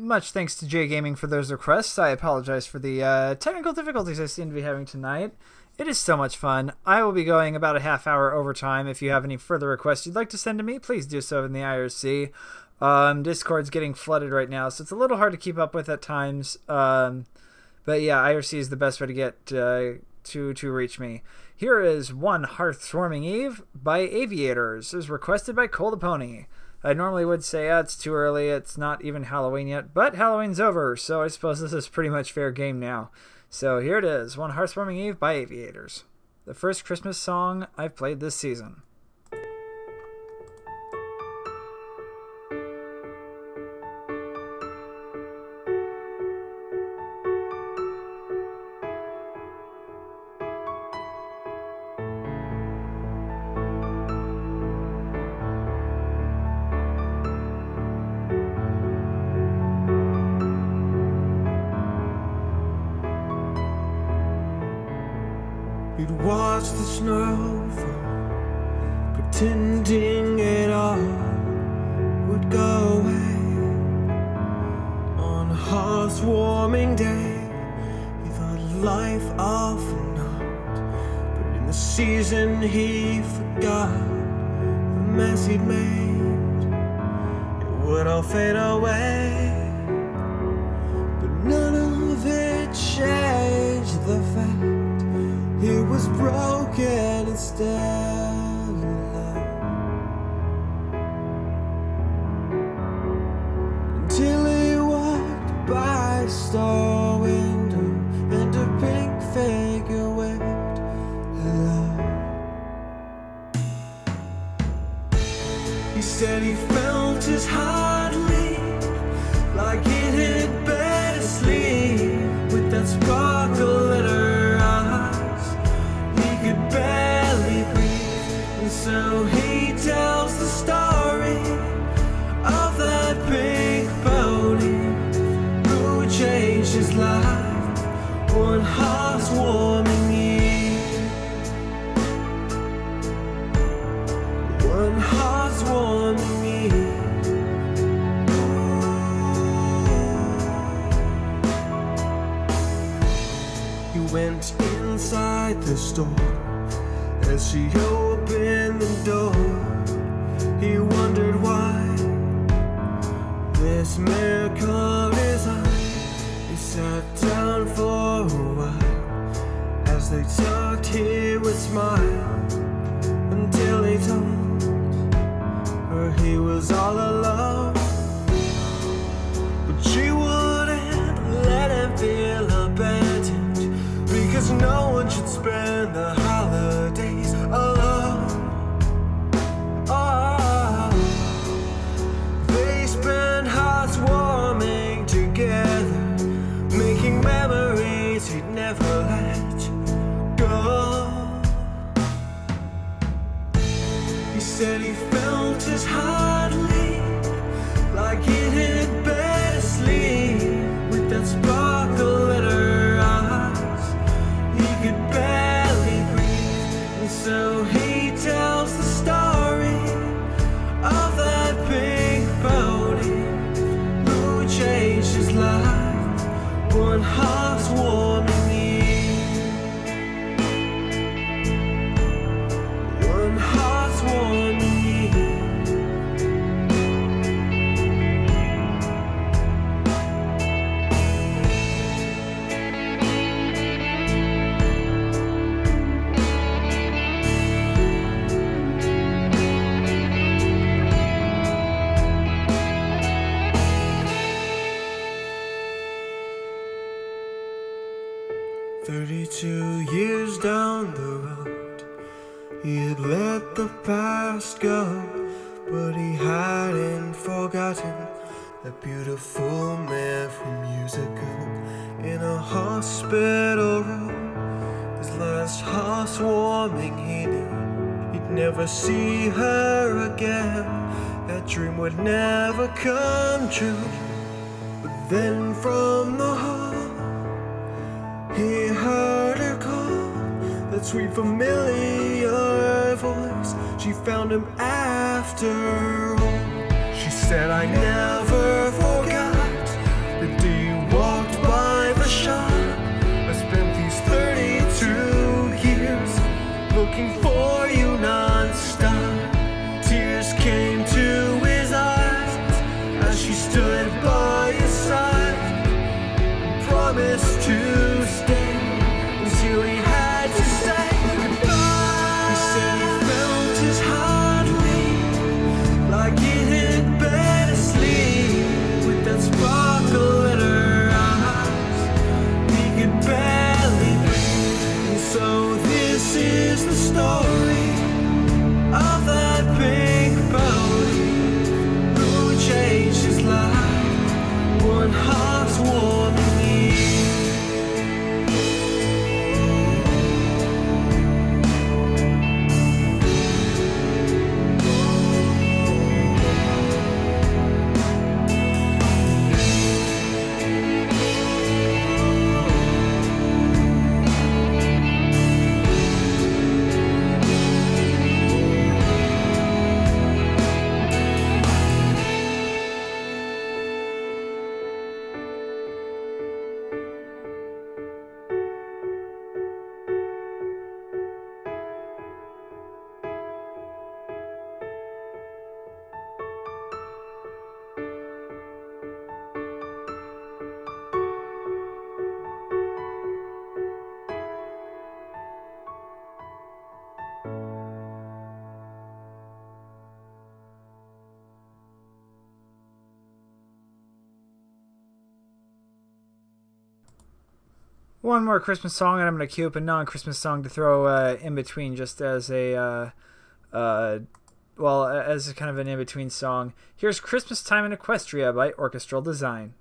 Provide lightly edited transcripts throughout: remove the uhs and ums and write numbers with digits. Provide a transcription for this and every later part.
much thanks to Jay Gaming for those requests. I apologize for the technical difficulties I seem to be having tonight. It is so much fun. I will be going about a half hour overtime. If you have any further requests you'd like to send to me, please do so in the IRC. Discord's getting flooded right now, so it's a little hard to keep up with at times. But yeah, IRC is the best way to get to reach me. Here is One Hearth-Swarming Eve by Aviators. It was requested by Cole the Pony. I normally would say, it's too early, it's not even Halloween yet, but Halloween's over, so I suppose this is pretty much fair game now. So here it is, One Hearth-Swarming Eve by Aviators. The first Christmas song I've played this season. Watch the snow fall, pretending it all would go away. On a hearth-warming day, he thought life often not, but in the season he forgot the mess he'd made. It would all fade away, but none of it changed the fact it was broken and still alive. Until he walked by a store window and a pink figure waved hello. He said he felt his heart leap like it had been asleep, with that sparkle in her eyes. Could barely breathe, and so he tells the story of that pink pony who changed his life one hearth-warming eve. One hearth-warming eve. He went inside the store. As she opened the door, he wondered why this mare caught his eye. He sat down for a while. As they talked, he would smile until he told her he was all alone. But she wouldn't let him feel abandoned, because no one should spend the holidays alone. Oh, they spend hearts warming together, making memories he'd never let go. He said he felt his heart leap like it had been asleep, with that sparkle in her eyes. He could barely breathe, and so he tells the story of that pink pony who changed his life one hearth-warming eve. One hearth-warming eve. 32 years down the road, he had let the past go, but he hadn't forgotten that beautiful man from years ago in a hospital room. His last housewarming he knew he'd never see her again. That dream would never come true. But then from the hall he heard her call, that sweet familiar voice. She found him after all. She said, I never forgot one more Christmas song, and I'm going to queue up a non-Christmas song to throw in between, just as a as kind of an in-between song. Here's Christmas Time in Equestria by Orchestral Design.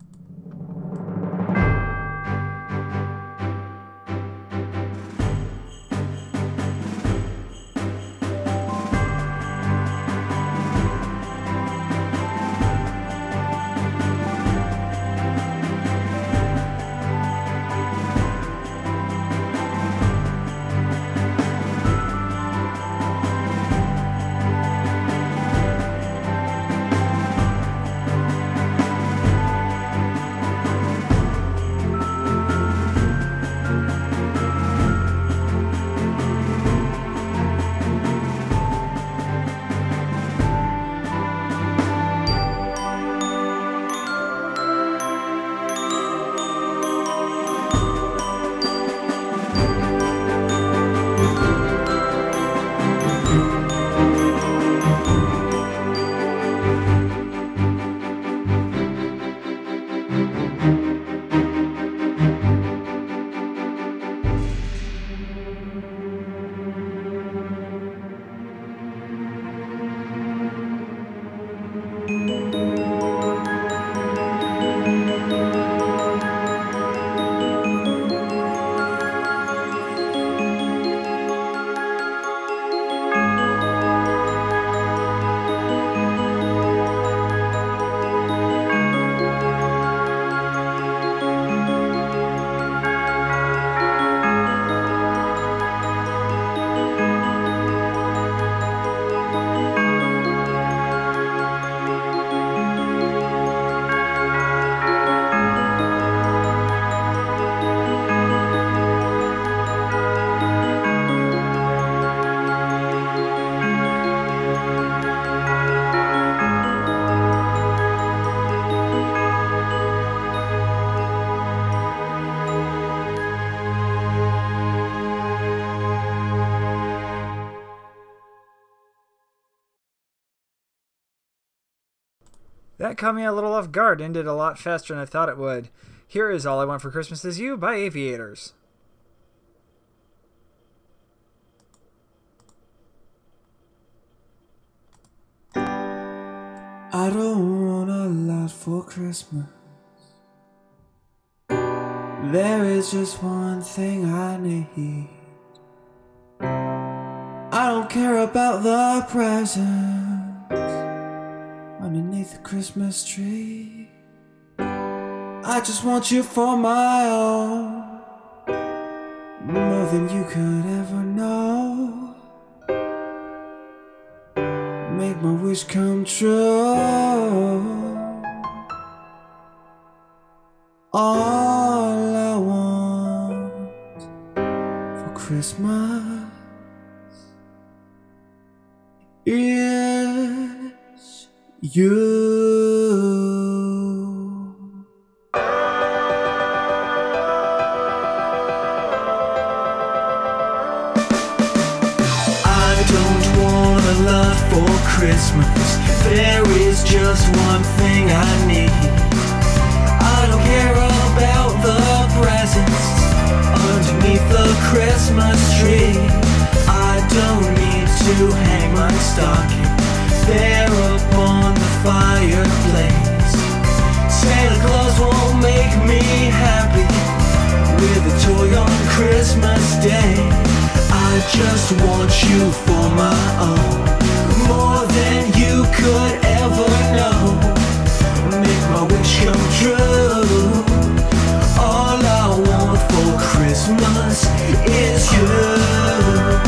That caught me a little off guard, ended a lot faster than I thought it would. Here is All I Want for Christmas Is You by Aviators. I don't want a lot for Christmas. There is just one thing I need. I don't care about the presents underneath the Christmas tree. I just want you for my own, more than you could ever know. Make my wish come true. All I want for Christmas is you. I don't want a lot for Christmas. There is just one thing I need. I don't care about the presents underneath the Christmas tree. I don't need to hang my stocking there upon the fireplace. Santa Claus won't make me happy with a toy on Christmas Day. I just want you for my own, more than you could ever know. Make my wish come true. All I want for Christmas is you.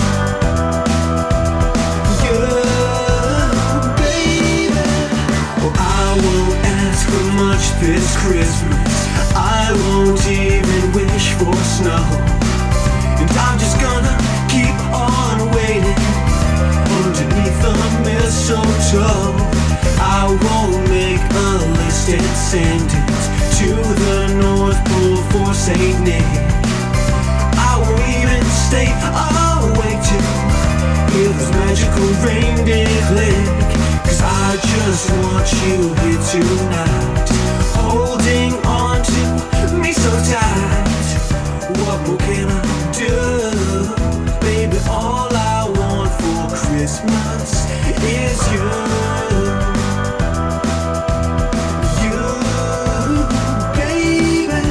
I won't ask for much this Christmas. I won't even wish for snow. And I'm just gonna keep on waiting underneath the mistletoe. I won't make what more can I do? Baby, all I want for Christmas is you. You, baby.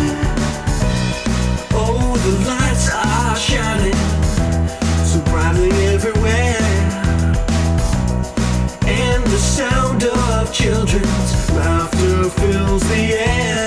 Oh, the lights are shining so brightly everywhere, and the sound of children's laughter fills the air.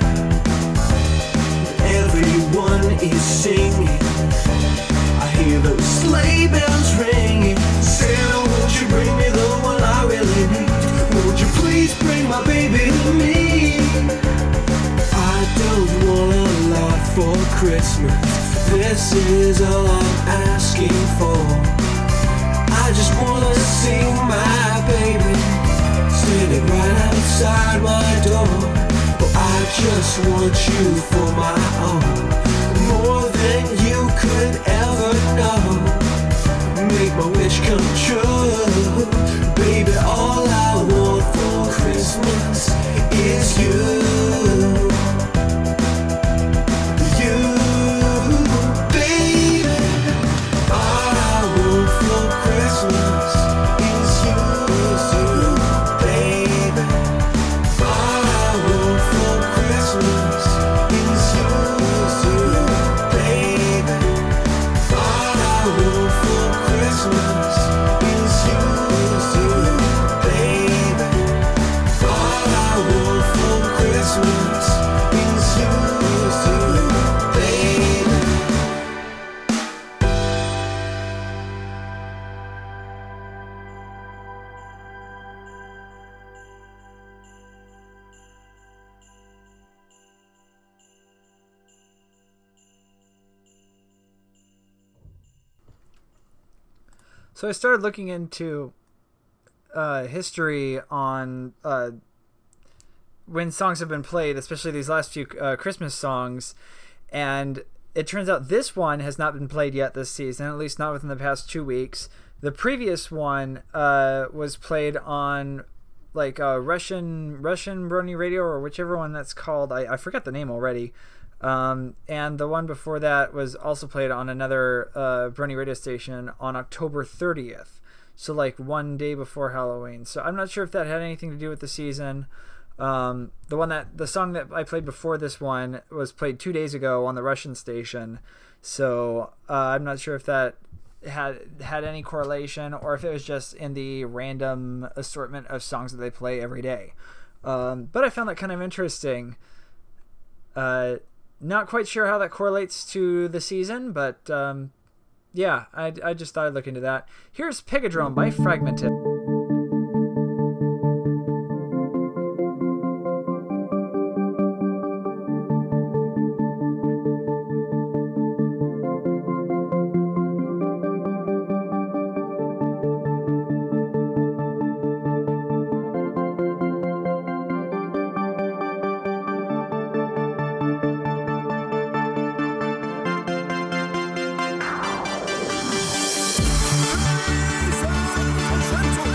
Everyone is singing, I hear those sleigh bells ringing. Santa, won't you bring me the one I really need? Won't you please bring my baby to me? I don't want a lot for Christmas, this is all I'm asking for. I just wanna see my baby standing right outside my door. Oh, I just want you for my own, more than you could ever know. Make my wish come true. Baby, all I want for Christmas is you. You, baby. All I want for Christmas is you, baby. All I want for Christmas is you, baby. All I want for Christmas is you, baby. All I want for Christmas is you, baby. So I started looking into history on when songs have been played, especially these last few Christmas songs, and it turns out this one has not been played yet this season, at least not within the past 2 weeks. The previous one was played on like Russian Brony Radio, or whichever one that's called. I forgot the name already. And the one before that was also played on another Brony radio station on October 30th. So like one day before Halloween. So I'm not sure if that had anything to do with the season. The song that I played before this one was played 2 days ago on the Russian station. So I'm not sure if that had any correlation, or if it was just in the random assortment of songs that they play every day. But I found that kind of interesting. Not quite sure how that correlates to the season, but yeah, I just thought I'd look into that. Here's Pegadrome by Fragmented. Ladies and gentlemen,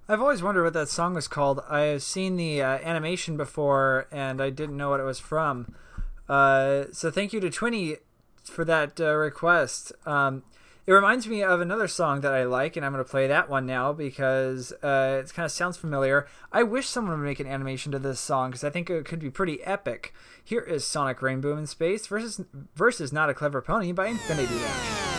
I've always wondered what that song was called. I've seen the animation before, and I didn't know what it was from. So thank you to Twinny for that request. It reminds me of another song that I like, and I'm going to play that one now because it kind of sounds familiar. I wish someone would make an animation to this song because I think it could be pretty epic. Here is Sonic Rainbow in Space versus Not a Clever Pony by Infinity Dash.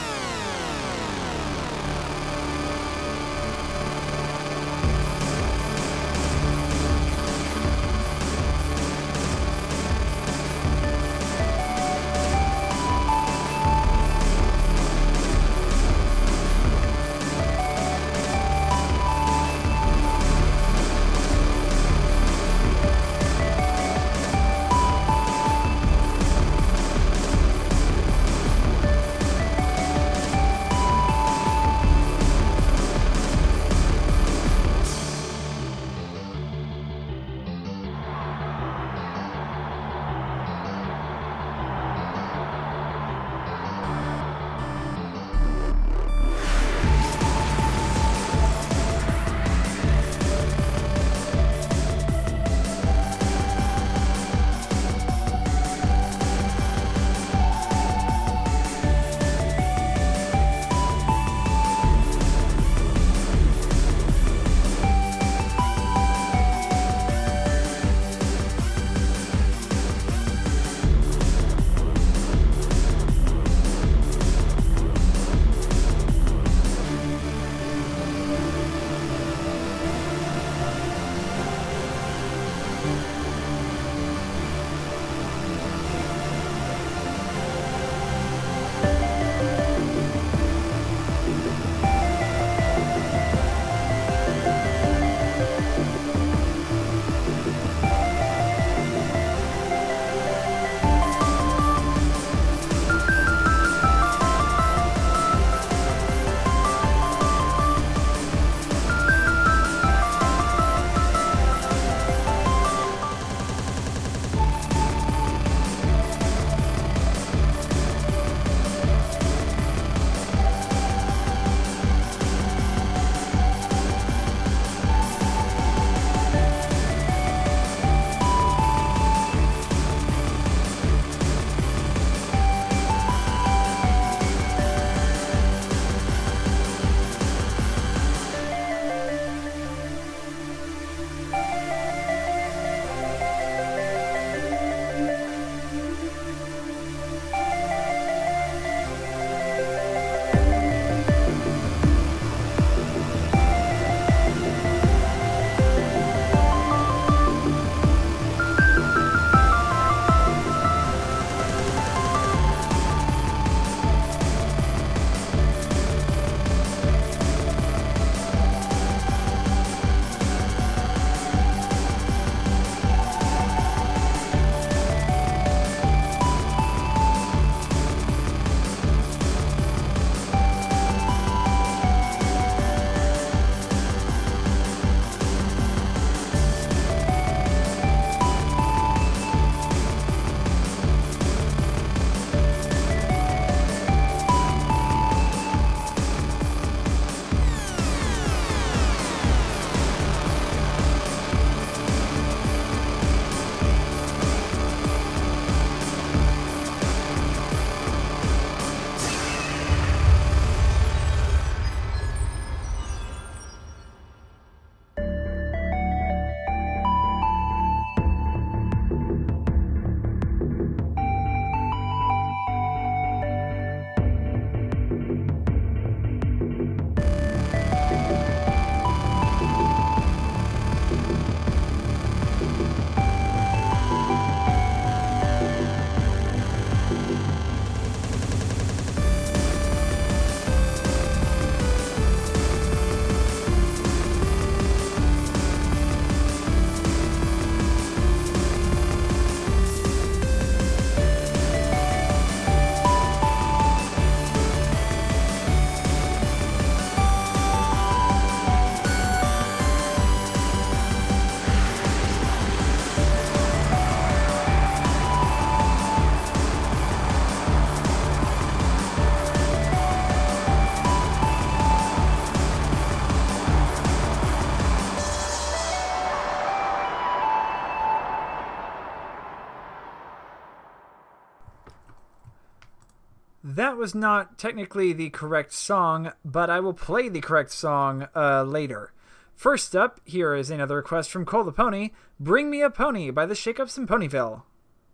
That was not technically the correct song, but I will play the correct song later. First up, here is another request from Cole the Pony, Bring Me a Pony by the Shakeups in Ponyville.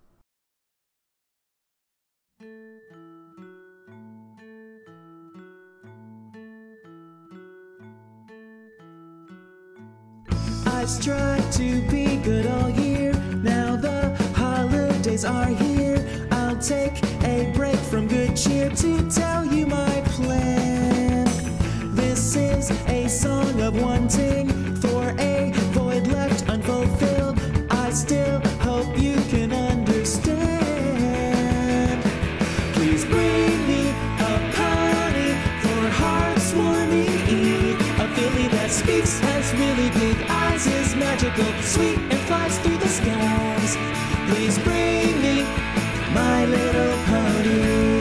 I've tried to be good all year. Now the holidays are here. I'll take a break from good cheer to tell you my plan. This is a song of wanting for a void left unfulfilled. I still hope you can understand. Please bring me a pony for heart's warming eve. A filly that speaks, has really big eyes, is magical, sweet, and flies through the skies. Please bring me my little pony.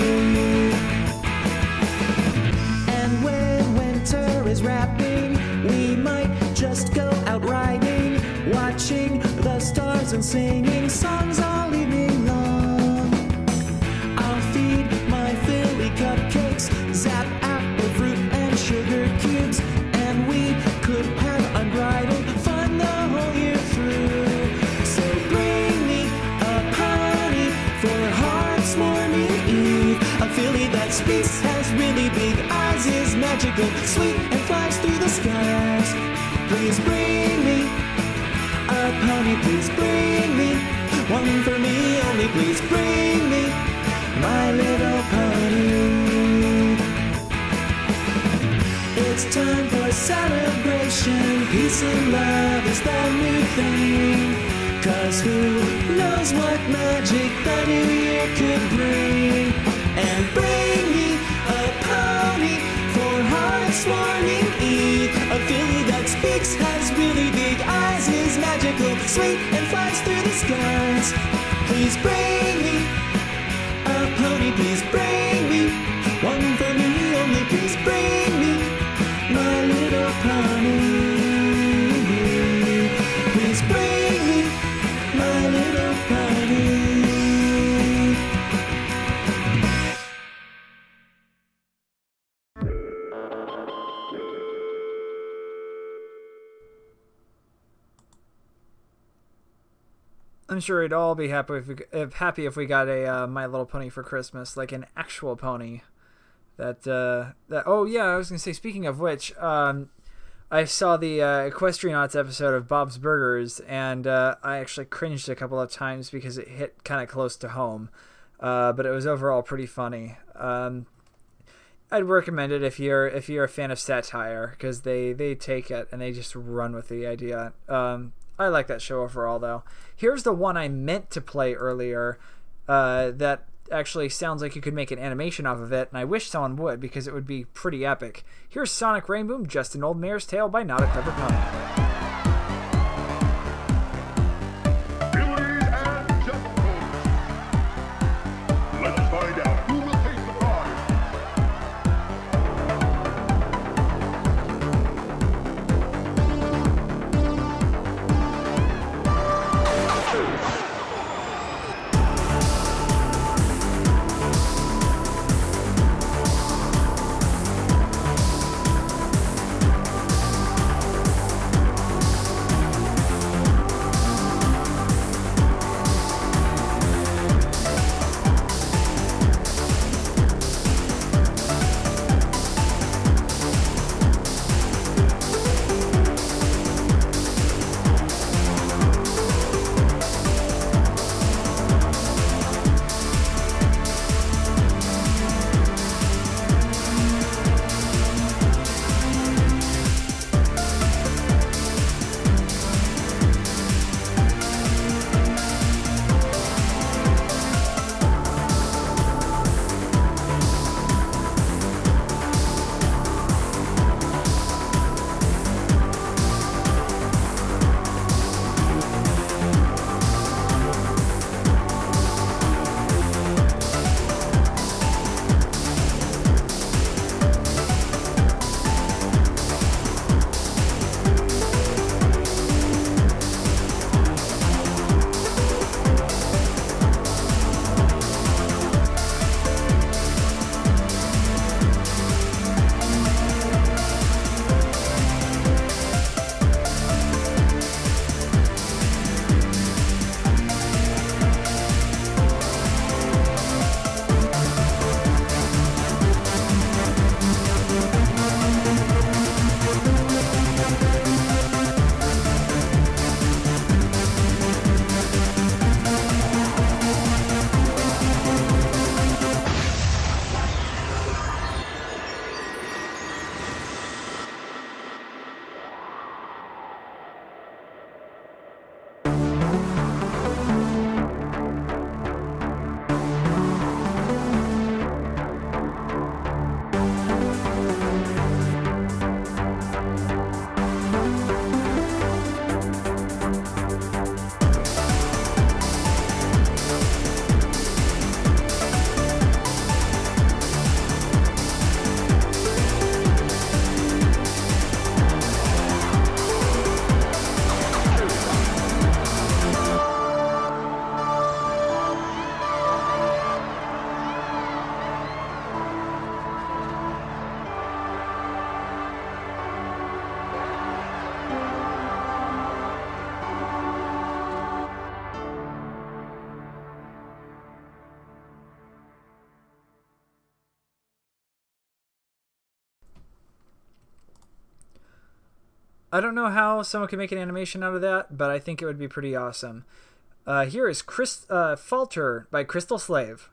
And when winter is wrapping, we might just go out riding, watching the stars and singing songs all evening long. I'll feed my filly cupcakes, zap apple fruit and sugar cubes, and we could have unbridled fun the whole year through. So bring me a pony for heart's morning eve. A filly that speaks, has really big eyes, is magical, sweet, and flies through the skies. Please bring me a pony, please bring me one for me only. Please bring me my little pony. It's time for celebration. Peace and love is the new thing. 'Cause who knows what magic the new year could bring. And bring me a pony for heart's morning eve. A filly that speaks, has really big eyes, is magical, sweet, and flies through the skies. Please bring me a pony, please bring me one for me only. Please bring me my little pony. Please bring me my little pony. I'm sure we'd all be happy if we got a My Little Pony for Christmas, like an actual pony. Oh yeah, I was gonna say. Speaking of which, I saw the Equestrianauts episode of Bob's Burgers, and I actually cringed a couple of times because it hit kind of close to home. But it was overall pretty funny. I'd recommend it if you're a fan of satire, because they take it and they just run with the idea. I like that show overall, though. Here's the one I meant to play earlier that actually sounds like you could make an animation off of it, and I wish someone would, because it would be pretty epic. Here's Sonic Rainboom, Just an Old Mare's Tale by Not a Clever Pony. I don't know how someone could make an animation out of that, but I think it would be pretty awesome. Here is Falter by Crystal Slave.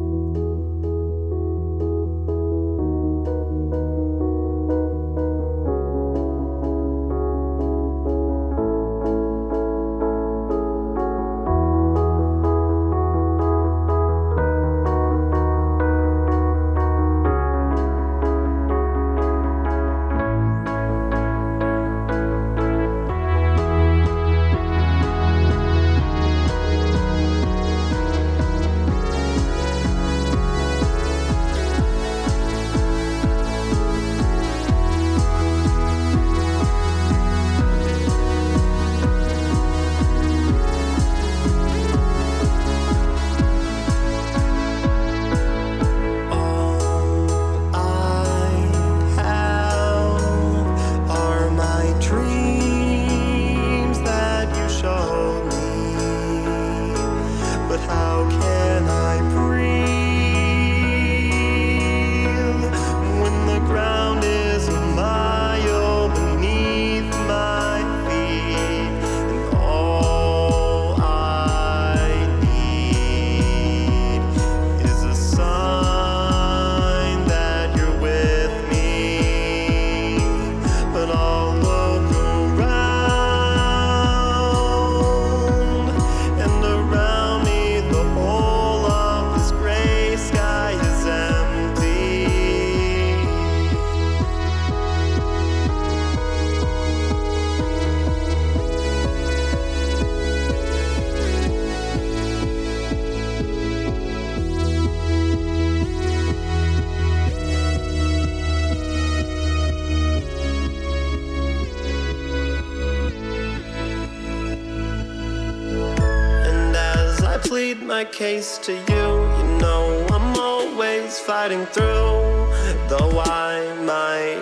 My case to you, you know I'm always fighting through, though I might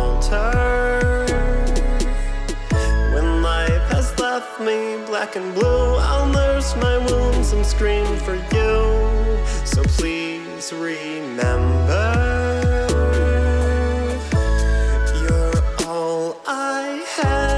falter. When life has left me black and blue, I'll nurse my wounds and scream for you. So please remember, you're all I have.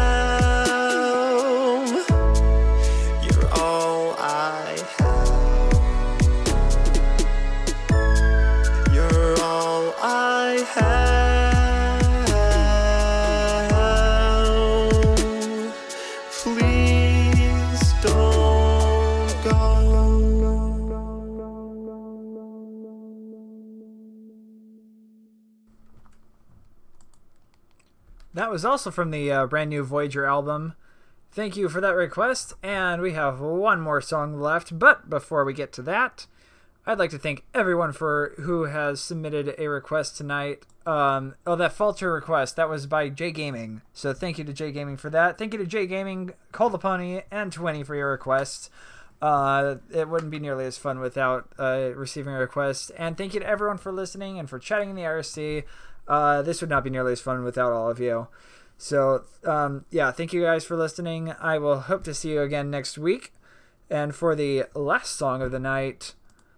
That was also from the brand new Voyager album. Thank you for that request, and we have one more song left, but before we get to that, I'd like to thank everyone who has submitted a request tonight. That Falter request, that was by J Gaming, so thank you to J Gaming for that. Thank you to J Gaming, Call the Pony, and Twinny for your requests. It wouldn't be nearly as fun without receiving a request, and thank you to everyone for listening and for chatting in the IRC. This would not be nearly as fun without all of you. So, thank you guys for listening. I will hope to see you again next week. And for the last song of the night,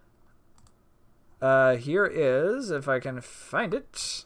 here is, if I can find it,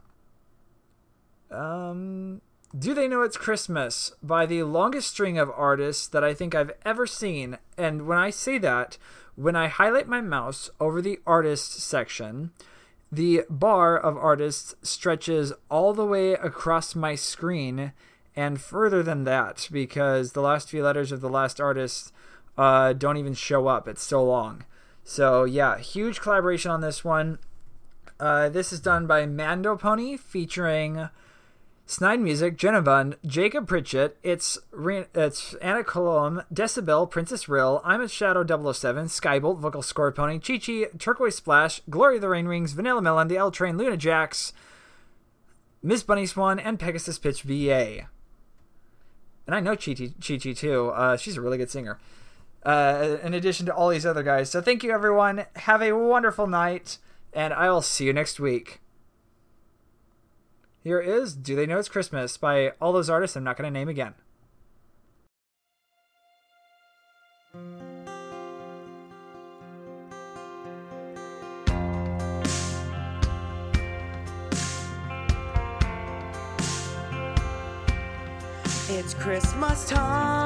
Do They Know It's Christmas by the longest string of artists that I think I've ever seen. And when I say that, when I highlight my mouse over the artist section, the bar of artists stretches all the way across my screen and further than that, because the last few letters of the last artist don't even show up. It's so long. So yeah, huge collaboration on this one. This is done by Mando Pony featuring Snide Music, Genabun, Jacob Pritchett, it's Anna Colom, Decibel, Princess Rill, I'm a Shadow 007, Skybolt, Vocal Score Pony, Chi-Chi, Turquoise Splash, Glory of the Rain Rings, Vanilla Melon, The L Train, Luna Jax, Miss Bunny Swan, and Pegasus Pitch VA. And I know Chi-Chi too. She's a really good singer. In addition to all these other guys. So thank you, everyone. Have a wonderful night, and I will see you next week. Here is Do They Know It's Christmas by all those artists I'm not going to name again. It's Christmas time.